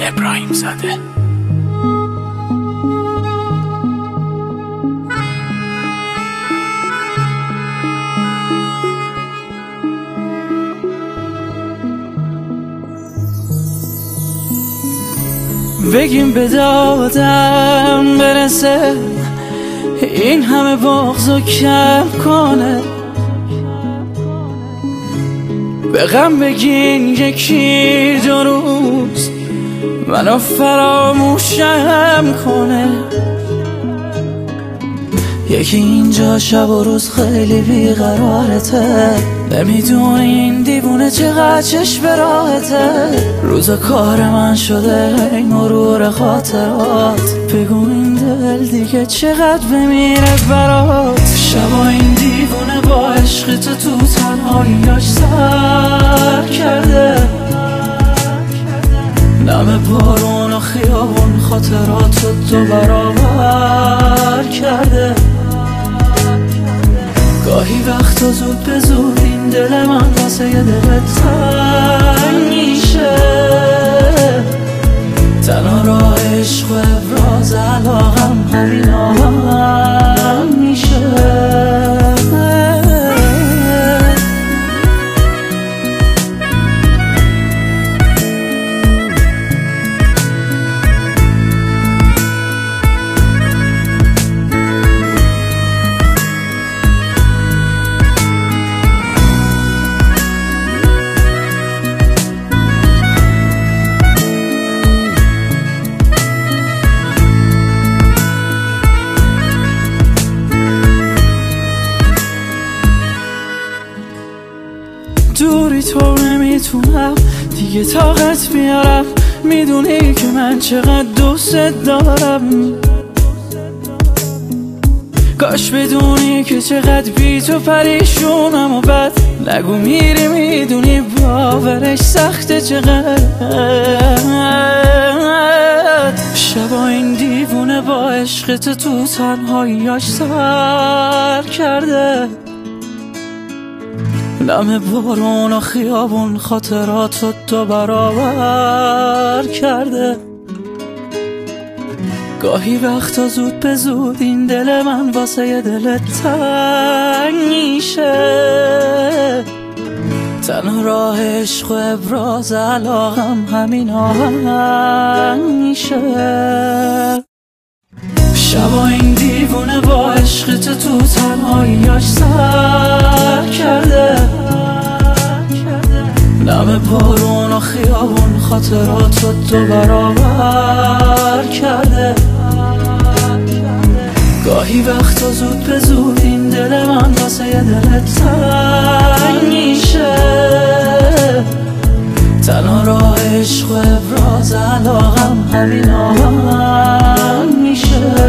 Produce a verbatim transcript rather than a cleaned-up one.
ابراهیم زاده. بگیم به دادم برسه، این همه بغضو کم کنه. به غم بگین یکی دو روز منو فراموشم کنه. یکی اینجا شب و روز خیلی بیقرارته، نمیدونه این دیوونه چقدر چشم به راحته. روز کار من شده این مرور خاطرات، بگو این دل دیگه چقدر بمیره برات. شبا این دیوونه با عشق تو تو تنهاییاش سر کرده، نم بارون و خیابون خاطرات رو دو برابر کرده. گاهی وقتا زود به زود این دل من واسه یه دل تنگ میشه. تنها راه عشق و ابراز علاقم همین آهم میشه. دوری تو نمیتونم دیگه طاقت بیارم، میدونی که من چقدر دوست دارم. کاش بدونی که چقدر بی تو پریشونم و بد نگو میری، میدونی باورش سخته چقدر. شبا این دیوونه با عشق تو تو تنهاییاش سر کرده، نم بارون و خیابون خاطرات رو دو برابر کرده. گاهی وقتا زود به زود این دل من واسه یه دل تنگ میشه. تنها راه عشق و ابراز علاقم همین آهنگ میشه. شبا این دیوونه با عشق تو تو تنهاییاش سر کرده، نم بارون و خیابون خاطرات رو دو برابر کرده. گاهی وقتا زود به زود این دل من واسه یه دل تنگ میشه. تنها راه عشق و ابراز علاقم همین آهنگ میشه.